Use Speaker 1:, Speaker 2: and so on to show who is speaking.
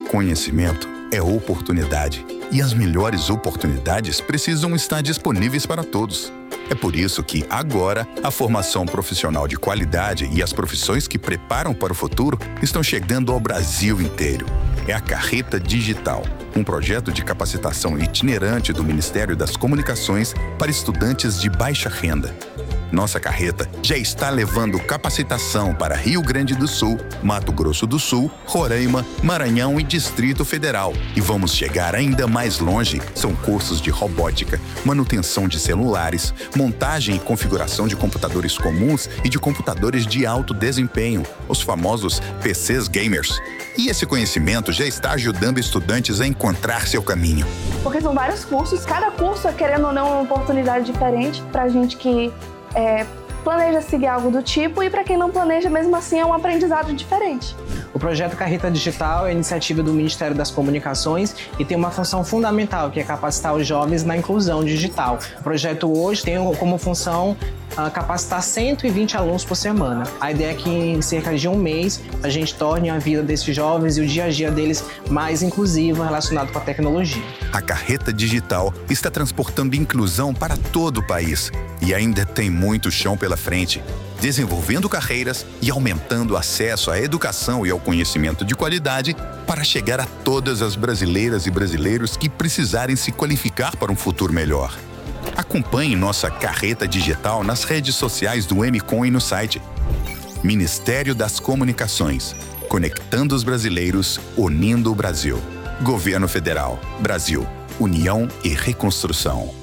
Speaker 1: Conhecimento é oportunidade. E as melhores oportunidades precisam estar disponíveis para todos. É por isso que, agora, a formação profissional de qualidade e as profissões que preparam para o futuro estão chegando ao Brasil inteiro. É a Carreta Digital, um projeto de capacitação itinerante do Ministério das Comunicações para estudantes de baixa renda. Nossa carreta já está levando capacitação para Rio Grande do Sul, Mato Grosso do Sul, Roraima, Maranhão e Distrito Federal. E vamos chegar ainda mais longe. São cursos de robótica, manutenção de celulares, montagem e configuração de computadores comuns e de computadores de alto desempenho, os famosos PCs gamers. E esse conhecimento já está ajudando estudantes a encontrar seu caminho.
Speaker 2: Porque são vários cursos, cada curso, querendo ou não, é uma oportunidade diferente para a gente que planeja seguir algo do tipo, e para quem não planeja, mesmo assim, é um aprendizado diferente.
Speaker 3: O projeto Carreta Digital é iniciativa do Ministério das Comunicações e tem uma função fundamental, que é capacitar os jovens na inclusão digital. O projeto hoje tem como função capacitar 120 alunos por semana. A ideia é que em cerca de um mês a gente torne a vida desses jovens e o dia a dia deles mais inclusivo relacionado com a tecnologia.
Speaker 1: A Carreta Digital está transportando inclusão para todo o país e ainda tem muito chão pela frente, desenvolvendo carreiras e aumentando o acesso à educação e ao conhecimento de qualidade para chegar a todas as brasileiras e brasileiros que precisarem se qualificar para um futuro melhor. Acompanhe nossa Carreta Digital nas redes sociais do MCOM e no site. Ministério das Comunicações, conectando os brasileiros, unindo o Brasil. Governo Federal, Brasil, União e Reconstrução.